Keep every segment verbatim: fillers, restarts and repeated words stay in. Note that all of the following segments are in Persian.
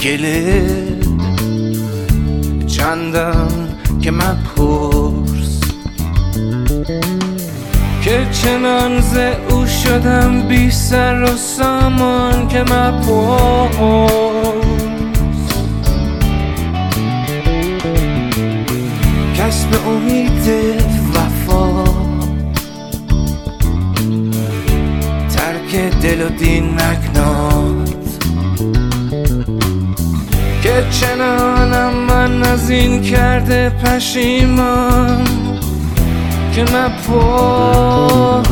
گله چندم که مپرس که چنان ز او شدم بی سر و سامان که مپرس کسب امید وفا ترک دل و دین نکناد که چنانم من از این کرده پشیمان که مپرس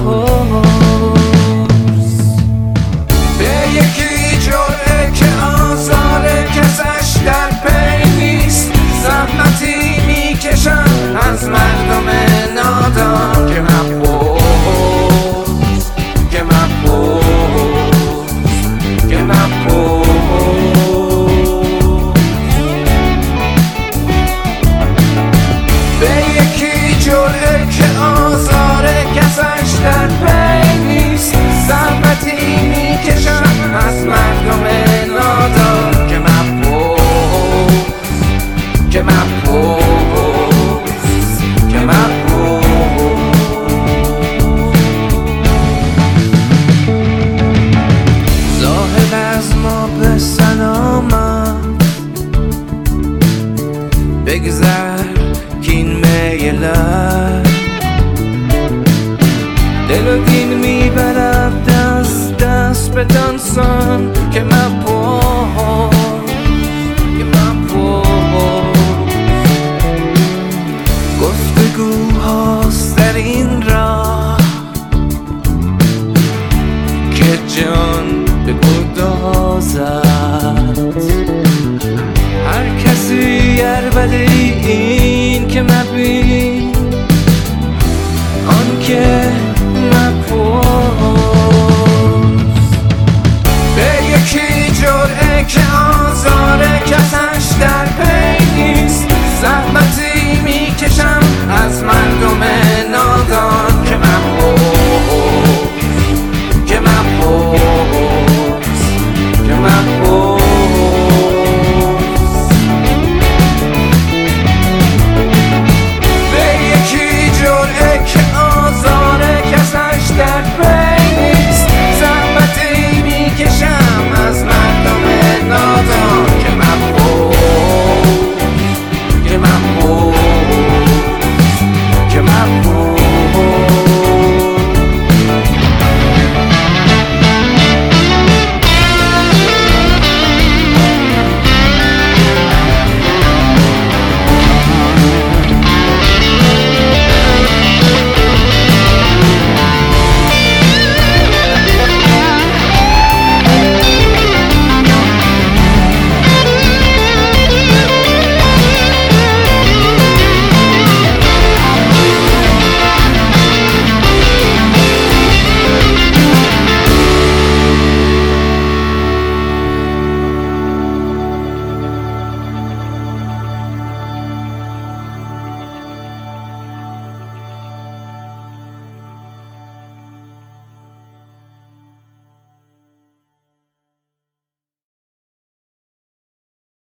به یکی جرعه که آزار کسش در پی نیست زحمتی میکشم از مردم نادان که مپرس که مپرس که مپرس به یکی جرعه که آزار کسش در پی نیست زحمتی میکشم از مردم نادان که مپرس که مپرس که مپرس زاهد از ما به سلامت بگذر کین میلد دل و دین میبرد دست دست به دانسان که مپرس که مپرس گفتگوهاست در این راه که جان بگدازد هر کسی عربده این که مبین آن که مپرس به یکی جرعه که آزار کسش در پی نیست زحمتی میکشم از من